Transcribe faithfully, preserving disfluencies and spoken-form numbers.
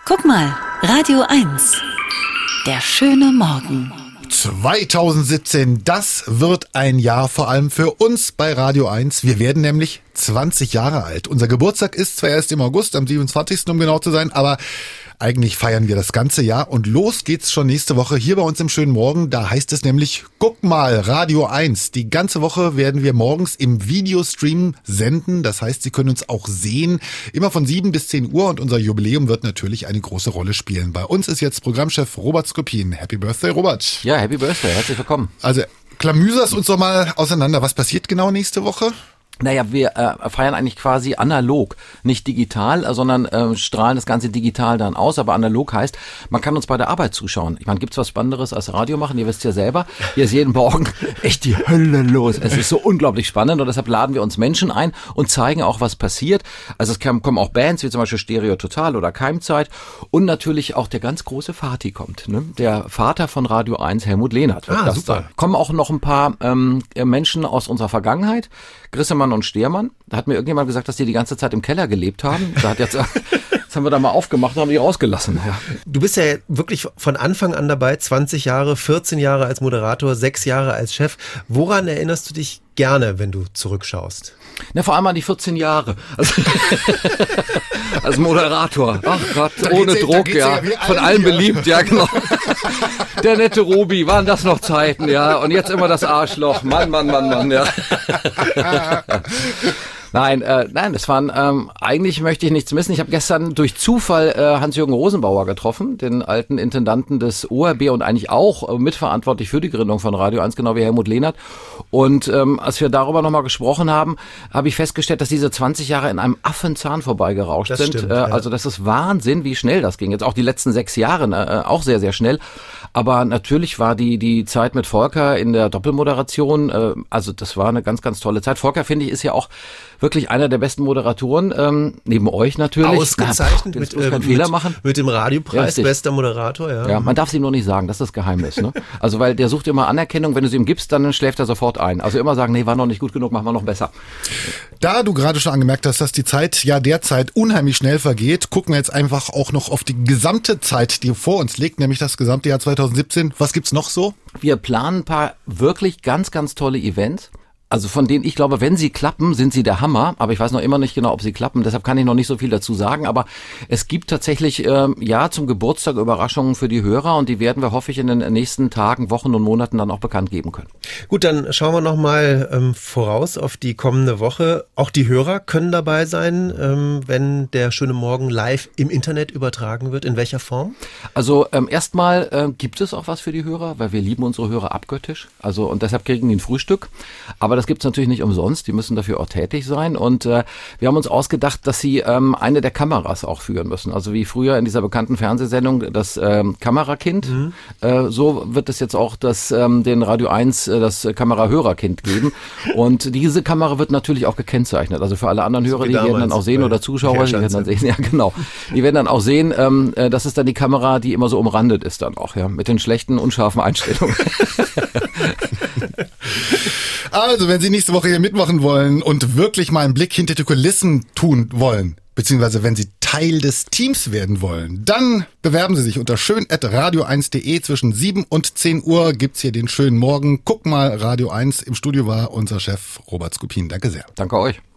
Guck mal, Radio eins. Der schöne Morgen. zwanzig siebzehn, das wird ein Jahr vor allem für uns bei Radio eins. Wir werden nämlich zwanzig Jahre alt. Unser Geburtstag ist zwar erst im August, am siebenundzwanzigsten um genau zu sein, aber eigentlich feiern wir das ganze Jahr und los geht's schon nächste Woche hier bei uns im schönen Morgen. Da heißt es nämlich, guck mal, Radio eins. Die ganze Woche werden wir morgens im Videostream senden. Das heißt, Sie können uns auch sehen, immer von sieben bis zehn Uhr und unser Jubiläum wird natürlich eine große Rolle spielen. Bei uns ist jetzt Programmchef Robert Skopin. Happy Birthday, Robert. Ja, Happy Birthday, herzlich willkommen. Also klamüserst uns doch mal auseinander. Was passiert genau nächste Woche? Naja, wir äh, feiern eigentlich quasi analog, nicht digital, sondern äh, strahlen das Ganze digital dann aus. Aber analog heißt, man kann uns bei der Arbeit zuschauen. Ich meine, gibt's was Spannenderes als Radio machen? Ihr wisst ja selber, hier ist jeden Morgen echt die Hölle los. Es ist so unglaublich spannend und deshalb laden wir uns Menschen ein und zeigen auch, was passiert. Also es kommen auch Bands wie zum Beispiel Stereo Total oder Keimzeit und natürlich auch der ganz große Vati kommt. Ne? Der Vater von Radio eins, Helmut Lehnert. Ah, super. Da. Kommen auch noch ein paar ähm, Menschen aus unserer Vergangenheit. Grissemann und Stehrmann. Da hat mir irgendjemand gesagt, dass die die ganze Zeit im Keller gelebt haben. Da hat jetzt, jetzt haben wir da mal aufgemacht und haben die rausgelassen. Ja. Du bist ja wirklich von Anfang an dabei, zwanzig Jahre, vierzehn Jahre als Moderator, sechs Jahre als Chef. Woran erinnerst du dich gerne, wenn du zurückschaust? Na, vor allem an die vierzehn Jahre. Also, als Moderator. Ach Gott, ohne Druck, ja. Von allen beliebt, ja, genau. Der nette Robi, waren das noch Zeiten, ja. Und jetzt immer das Arschloch. Mann, Mann, Mann, Mann, ja. Nein, äh, nein, das waren, ähm, eigentlich möchte ich nichts missen. Ich habe gestern durch Zufall äh, Hans-Jürgen Rosenbauer getroffen, den alten Intendanten des O R B und eigentlich auch äh, mitverantwortlich für die Gründung von Radio eins, genau wie Helmut Lehnert. Und ähm, als wir darüber nochmal gesprochen haben, habe ich festgestellt, dass diese zwanzig Jahre in einem Affenzahn vorbeigerauscht das sind. Stimmt, äh, ja. Also das ist Wahnsinn, wie schnell das ging. Jetzt auch die letzten sechs Jahre, äh, auch sehr, sehr schnell. Aber natürlich war die die Zeit mit Volker in der Doppelmoderation, äh, also das war eine ganz, ganz tolle Zeit. Volker, finde ich, ist ja auch wirklich einer der besten Moderatoren, ähm, neben euch natürlich. Ausgezeichnet, Na, mit, mit, keinen äh, Fehler mit, machen. mit dem Radiopreis, ja, bester Moderator. Ja. ja, man darf es ihm nur nicht sagen, das ist das Geheimnis. Ne? Also weil der sucht immer Anerkennung, wenn du es ihm gibst, dann schläft er sofort ein. Also immer sagen, nee, war noch nicht gut genug, machen wir noch besser. Da du gerade schon angemerkt hast, dass die Zeit ja derzeit unheimlich schnell vergeht, gucken wir jetzt einfach auch noch auf die gesamte Zeit, die vor uns liegt, nämlich das gesamte Jahr zwanzig siebzehn. Was gibt's noch so? Wir planen ein paar wirklich ganz, ganz tolle Events. Also von denen ich glaube, wenn sie klappen, sind sie der Hammer. Aber ich weiß noch immer nicht genau, ob sie klappen. Deshalb kann ich noch nicht so viel dazu sagen. Aber es gibt tatsächlich, ähm, ja, zum Geburtstag Überraschungen für die Hörer. Und die werden wir, hoffe ich, in den nächsten Tagen, Wochen und Monaten dann auch bekannt geben können. Gut, dann schauen wir nochmal ähm, voraus auf die kommende Woche. Auch die Hörer können dabei sein, ähm, wenn der schöne Morgen live im Internet übertragen wird. In welcher Form? Also ähm, erstmal äh, gibt es auch was für die Hörer, weil wir lieben unsere Hörer abgöttisch. Also und deshalb kriegen die ein Frühstück. Aber das gibt's natürlich nicht umsonst, die müssen dafür auch tätig sein und äh, wir haben uns ausgedacht, dass sie ähm, eine der Kameras auch führen müssen, also wie früher in dieser bekannten Fernsehsendung das ähm, Kamerakind, mhm. äh, so wird es jetzt auch das ähm, den Radio eins äh, das Kamerahörerkind geben und diese Kamera wird natürlich auch gekennzeichnet, also für alle anderen Hörer, die werden dann auch sehen oder Zuschauer, die werden dann sehen, ja genau, die werden dann auch sehen, ähm, äh, das ist dann die Kamera, die immer so umrandet ist dann auch, ja, mit den schlechten, unscharfen Einstellungen. Also, wenn Sie nächste Woche hier mitmachen wollen und wirklich mal einen Blick hinter die Kulissen tun wollen, beziehungsweise wenn Sie Teil des Teams werden wollen, dann bewerben Sie sich unter schön at radio eins punkt de. Zwischen sieben und zehn Uhr gibt's hier den schönen Morgen. Guck mal, Radio eins. Im Studio war unser Chef Robert Skopin. Danke sehr. Danke euch.